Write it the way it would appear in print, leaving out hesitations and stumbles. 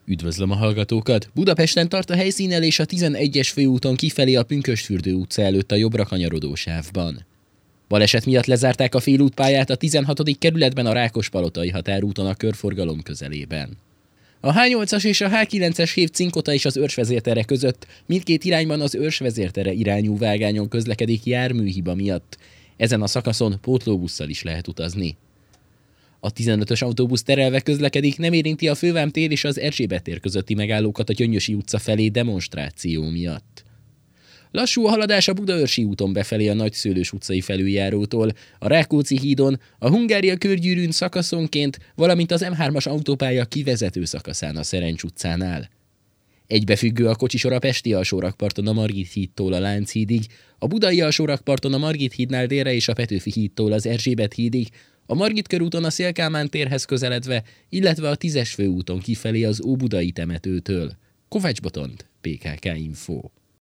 Üdvözlöm a hallgatókat! Budapesten tart a helyszínelés a 11-es főúton kifelé a Pünkösdfürdő utca előtt a jobbra kanyarodó sávban. Baleset miatt lezárták a félútpályát a 16. kerületben a Rákospalotai határúton a körforgalom közelében. A H8-as és a H9-es hév Cinkota és az Őrsvezértere között mindkét irányban az Őrsvezértere irányú vágányon közlekedik járműhiba miatt. Ezen a szakaszon pótlóbusszal is lehet utazni. A 15-ös autóbusz terelve közlekedik, nem érinti a Fővám tér és az Erzsébet tér közötti megállókat a Gyöngyösi utca felé demonstráció miatt. Lassú a haladás a Budaörsi úton befelé a Nagyszőlős utcai felüljárótól, a Rákóczi hídon, a Hungária körgyűrűn szakaszonként, valamint az M3-as autópálya kivezető szakaszán a Szerencs utcánál. Egybefüggő a kocsisor a Pesti alsórakparton a Margit hídtól a Lánchídig, a Budai alsórakparton a Margit hídnál délre és a Petőfi hídtól az Erzsébet hídig, a Margit körúton a Széll-Kálmán térhez közeledve, illetve a 10-es főúton kifelé az Óbudai temetőtől. Kovács Botond, PKK Info.